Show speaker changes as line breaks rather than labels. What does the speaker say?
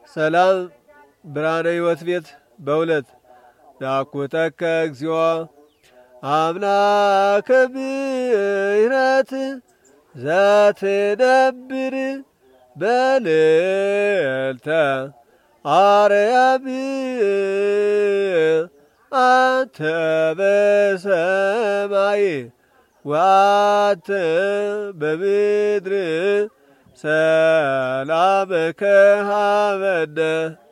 ሰላም ብርሃነ ሕይወት ቤት በሁለት ናኩተከ እግዚኦ አምላከ ብሕረት ዘትነብር በልዕልተ አርያም አንተ በሰማይ ወአንተ በምድር ሰላምከ ሀበነ